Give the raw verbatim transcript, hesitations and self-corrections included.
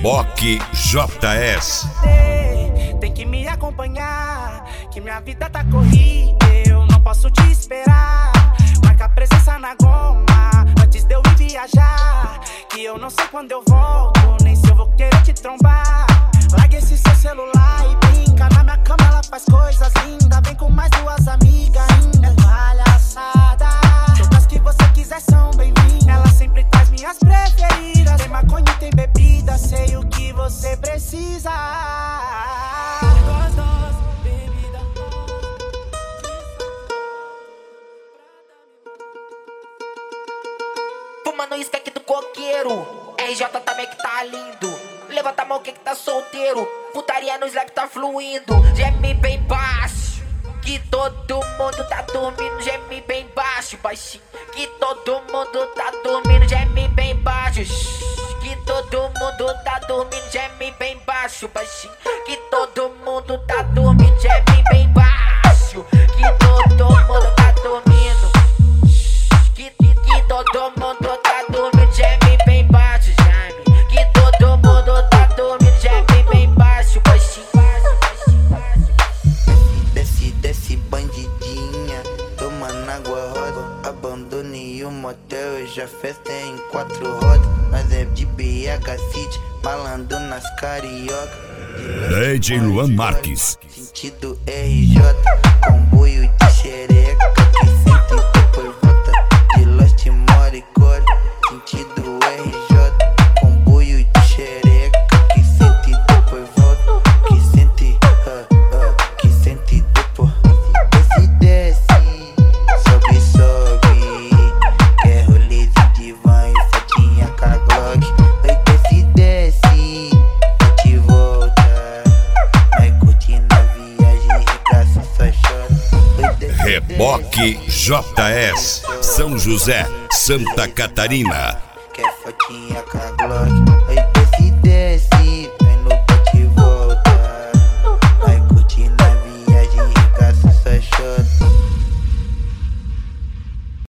Reboque J S. Tem que me acompanhar, que minha vida tá corrida, eu não posso te esperar. Marca presença na goma, antes de eu ir viajar, que eu não sei quando eu volto, nem se eu vou querer te trombar. Larga esse seu celular e brinca, na minha cama ela faz coisas lindas. Vem com mais duas amigas ainda, é palhaçada. Todas que você quiser são bem-vindas, ela sempre traz minhas preferidas. Tem maconha e tem bebida, sei o que você precisa. Fumando isso aqui do coqueiro, R J também que tá lindo. Levanta a mão que que tá solteiro, putaria no Slack tá fluindo. Geme bem baixo, que todo mundo tá dormindo. Geme bem baixo, baixinho, que todo mundo tá dormindo. Geme bem baixo, que todo mundo tá dormindo. Geme bem baixo, baixinho, que todo mundo tá dormindo. Geme bem baixo, que todo mundo tá dormindo. Que, que, que todo mundo tá dormindo. Geme bem baixo, geme, que todo mundo tá dormindo. Geme bem baixo, baixinho. Desce, desce, bandidinha, tomando água roda. Abandonei o motel, eu já festei em quatro rodas. Nós é de B H City, malando nas carioca. D J Luan Marques. Sentido R J, comboio de xereca, que sente e depois volta de Lost Moricore. Sentido R J, comboio de xereca, que sente e depois volta, que sente, uh, uh, que sente e depois desce, desce, sobe, sobe, quer rolezinho de van e fotinha com a Glock. Oi, desce, desce, bate e volta, vai curtindo a viagem, regaça só chora. Oi, desce, Reboque J S. São José, Santa Catarina. quer fotinha com a